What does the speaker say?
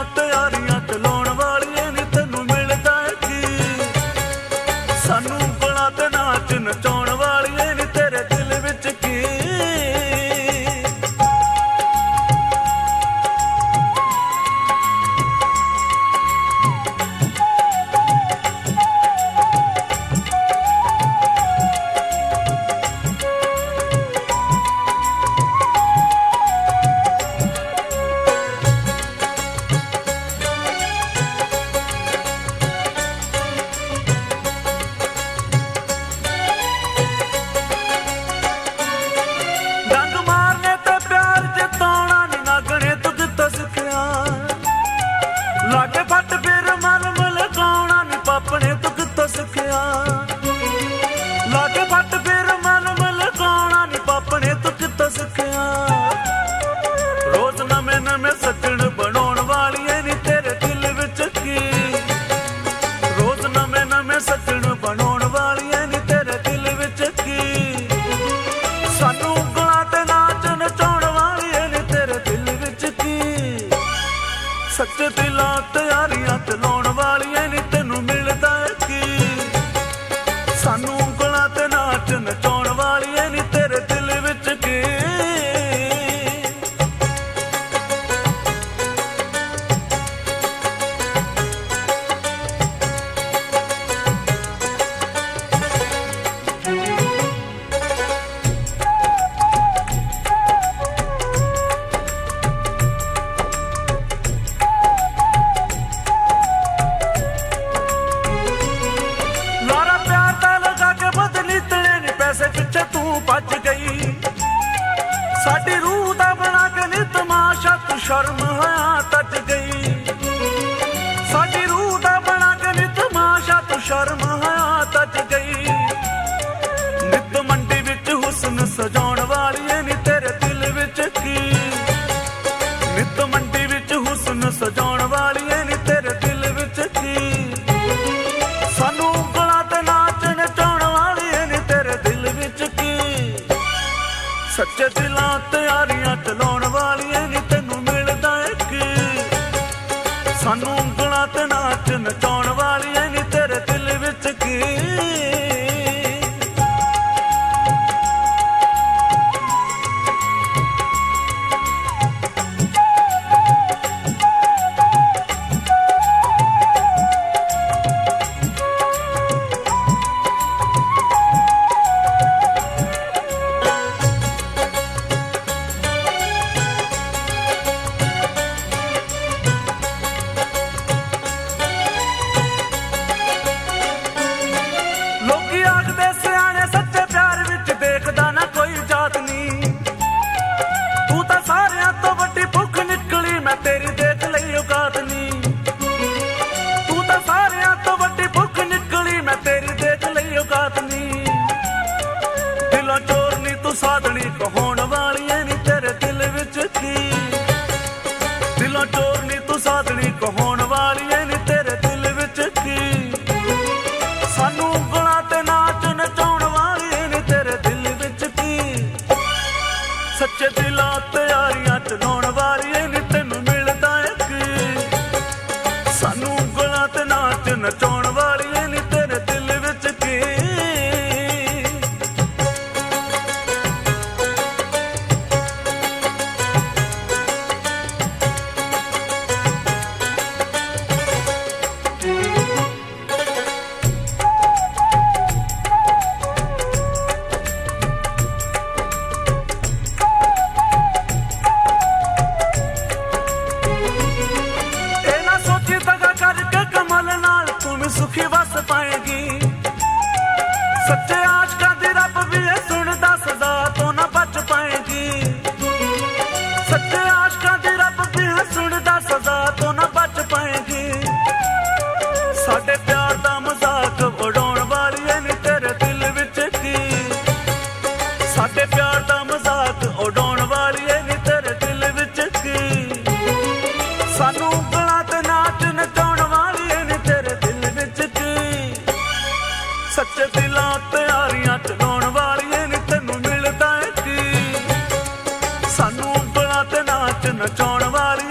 ਤਿਆਰੀਆਂ ਚਲਾਉਣ ਵਾਲੀਏ ਨੀ ਤੈਨੂੰ ਮਿਲਦਾ ਕੀ। ਸਾਨੂੰ ਉਂਗਲਾਂ ਤੇ ਨਾਚ ਨਚਾਉਣ ਵਾਲੀਏ ਨੀ ਤੇਰੇ ਦਿਲ ਵਿੱਚ ਕੀ। ਲਾਗੇ ਫੱਟ ਫਿਰ ਮਨ ਮਲਕਾਉਣਾ ਨੀ ਪਾਪਣੇ ਤੂੰ ਕਿੱਥੋਂ ਸਿੱਖਿਆ। ਲਾਗੇ ਫੱਟ ਫਿਰ ਮਨ ਮਲਕਾਉਣਾ ਨੀ ਪਾਪਣੇ ਤੂੰ ਕਿੱਥੋਂ ਸਿੱਖਿਆ। ਰੋਜ਼ ਨਵੇਂ ਨਵੇਂ ਸੱਜਣ ਬਣਾਉਣ ਵਾਲੀਏ ਨੀ ਤੇਰੇ ਦਿਲ ਵਿੱਚ ਕੀ। ਰੋਜ਼ ਨਵੇਂ ਨਵੇਂ ਸੱਜਣ ਬਣਾਉਣ ਵਾਲੀਏ ਨੀ ਤੇਰੇ ਦਿਲ ਵਿੱਚ ਕੀ। ਸਾਨੂੰ ਉਂਗਲਾਂ ਤੇ ਨਾਚ ਨਚਾਉਣ ਵਾਲੀਏ ਨੀ ਤੇਰੇ ਦਿਲ ਵਿੱਚ ਕੀ। ਸੱਚੇ ਦਿਲਾਂ ਤਿਆਰੀਆਂ ਚਲਾਉਣ ਵਾਲੀਏ ਨੀ ਤੈਨੂੰ ਮਿਲਦਾ ਕੀ। ਸਾਨੂੰ ਉਂਗਲਾਂ ਤੇ ਨਾਚ ਨਚਾਉਣ ਵਾਲੀਏ ਨੀ ਤੇਰੇ ਦਿਲ ਵਿੱਚ ਕੀ। ਪੈਸੇ ਪਿੱਛੇ ਤੂੰ ਭੱਜ ਗਈ। ਸਾਡੀ ਰੂਹ ਦਾ ਬਣਾ ਕੇ ਨੀ ਤਮਾਸ਼ਾ ਤੂੰ ਸ਼ਰਮ ਹੋਇਆ ਤੱਜ ਗਈ। ਸਾਡੀ ਰੂਹ ਦਾ ਬਣਾ ਕੇ ਨੀ ਤਮਾਸ਼ਾ ਤੂੰ ਸ਼ਰਮ ਹੋਇਆ ਤੱਜ ਗਈ। ਨਿੱਤ ਮੰਡੀ ਵਿੱਚ ਹੁਸਨ ਸਜਾਉਣ ਵਾਲੀਏ ਨੀ ਤੇਰੇ ਦਿਲ ਵਿੱਚ ਕੀ। ਨਿੱਤ ਮੰਡੀ ਵਿੱਚ ਹੁਸਨ ਸਜਾਉਣ ਵਾਲੀਏ ਨੀ ਤੇਰੇ ਦਿਲ ਵਿੱਚ ਕੀ। ਸਾਨੂੰ ਉਂਗਲਾਂ ਤੇ ਨਾਚ ਨਚਾਉਣ ਵਾਲੀਏ ਨੀ ਤੇਰੇ ਦਿਲ ਵਿੱਚ ਕੀ। ਸੱਚੇ ਦਿਲਾਂ ਤਿਆਰੀਆਂ ਚਲਾਉਣ ਵਾਲੀਏ ਨੀ ਤੈਨੂੰ ਮਿਲਦਾ ਕੀ। ਸਾਨੂੰ ਉਂਗਲਾਂ ਤੇ ਨਾਚ ਨਚਾਉਣ ਵਾਲੀਏ ਨੀ ਤੇਰੇ ਦਿਲ ਵਿੱਚ ਕੀ। ਦਿਲੋਂ ਚੋਰ ਨੀ ਤੂੰ ਸਾਧਣੀ ਕਹਾਉਣ ਵਾਲੀਏ ਨੀ ਤੇਰੇ ਦਿਲ ਵਿੱਚ ਕੀ। ਦਿਲੋਂ ਚੋਰ ਨੀ ਤੂੰ ਸਾਧਣੀ ਕਹਾਉਣ ਵਾਲੀਏ ਨੀ ਤੇਰੇ ਦਿਲ ਵਿੱਚ ਕੀ। ਸਾਨੂੰ ਉਂਗਲਾਂ ਤੇ ਨਾਚ ਨਚਾਉਣ ਵਾਲੀਏ ਨੀ ਤੇਰੇ ਦਿਲ ਵਿੱਚ ਕੀ। ਸੱਚੇ ਦਿਲਾਂ ਤਿਆਰੀਆਂ ਚਲਾਉਣ ਵਾਲੀਏ ਨੀ ਤੈਨੂੰ ਮਿਲਦਾ ਕੀ। ਸਾਨੂੰ ਉਂਗਲਾਂ ਤੇ ਨਾਚ ਨਚਾਉਣ ਵਾਲੀਏ ਨੀ ਤੇਰੇ ਦਿਲ ਵਿੱਚ ਕੀ। ਸੁਖੀ ਵਸ ਪਾਏਗੀ। ਸੱਚੇ ਆਸ਼ਕਾਂ ਦੀ ਰੱਬ ਵੀ ਇਹ ਸੁਣਦਾ ਸਜ਼ਾ ਤੋਂ ਨਾ ਬਚ ਪਾਏਗੀ। ਸੱਚੇ ਆਸ਼ਕਾਂ ਦੀ ਰੱਬ ਵੀ ਇਹ ਸੁਣਦਾ ਸਜ਼ਾ ਤੋਂ ਨਾ ਬਚ ਪਾਏਗੀ। ਸਾਡੇ ਪਿਆਰ ਦਾ ਮਜ਼ਾਕ ਉਡਾਉਣ ਵਾਲੀਏ ਨੀ ਤੇਰੇ ਦਿਲ ਵਿੱਚ ਕੀ। ਸਾਡੇ ਪਿਆਰ ਦਾ ਮਜ਼ਾਕ ਉਡਾਉਣ ਵਾਲੀਏ ਨੀ ਤੇਰੇ ਦਿਲ ਵਿੱਚ ਕੀ। ਸਾਨੂੰ ਉਂਗਲਾਂ ਤੇ ਨਾਚ ਨਚਾਉਣ ਵਾਲੀਏ ਨੀ ਤੇਰੇ ਦਿਲ ਵਿੱਚ ਕੀ। ਸੱਚੇ ਦਿਲਾਂ ਤਿਆਰੀਆਂ ਚਲਾਉਣ ਵਾਲੀਏ ਨੀ ਤੈਨੂੰ ਮਿਲਦਾ ਕੀ। ਸਾਨੂੰ ਉਂਗਲਾਂ ਤੇ ਨਾਚ ਨਚਾਉਣ ਵਾਲੀ